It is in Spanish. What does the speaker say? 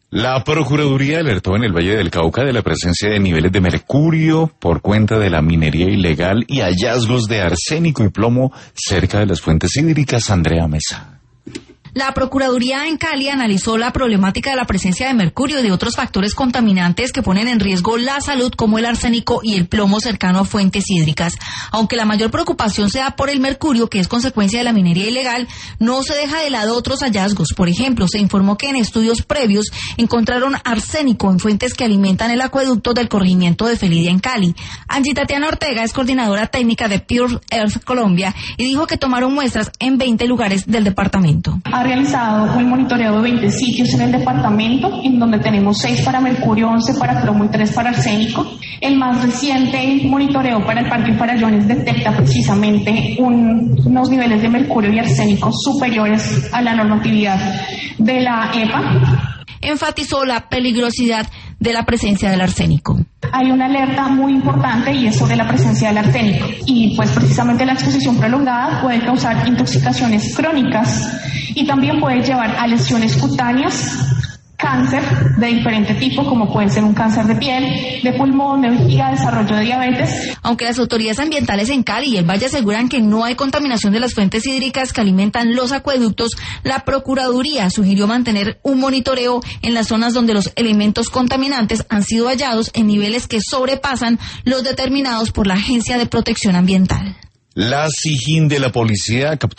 La Procuraduría alertó en el Valle del Cauca de la presencia de niveles de mercurio por cuenta de la minería ilegal y hallazgos de arsénico y plomo cerca de las fuentes hídricas. Andrea Mesa. La Procuraduría en Cali analizó la problemática de la presencia de mercurio y de otros factores contaminantes que ponen en riesgo la salud, como el arsénico y el plomo cercano a fuentes hídricas. Aunque la mayor preocupación se da por el mercurio, que es consecuencia de la minería ilegal, no se deja de lado otros hallazgos. Por ejemplo, se informó que en estudios previos encontraron arsénico en fuentes que alimentan el acueducto del corregimiento de Felidia en Cali. Angie Tatiana Ortega es coordinadora técnica de Pure Earth Colombia y dijo que tomaron muestras en 20 lugares del departamento. Ha realizado un monitoreo de 20 sitios en el departamento, en donde tenemos 6 para mercurio, 11 para plomo y 3 para arsénico. El más reciente monitoreo para el Parque Farallones detecta precisamente unos niveles de mercurio y arsénico superiores a la normatividad de la EPA. Enfatizó la peligrosidad de la presencia del arsénico. Hay una alerta muy importante y es sobre la presencia del arsénico. Y pues precisamente la exposición prolongada puede causar intoxicaciones crónicas y también puede llevar a lesiones cutáneas, cáncer de diferente tipo, como puede ser un cáncer de piel, de pulmón, de vejiga, desarrollo de diabetes. Aunque las autoridades ambientales en Cali y el Valle aseguran que no hay contaminación de las fuentes hídricas que alimentan los acueductos, la Procuraduría sugirió mantener un monitoreo en las zonas donde los elementos contaminantes han sido hallados en niveles que sobrepasan los determinados por la Agencia de Protección Ambiental. La SIJIN de la policía capturó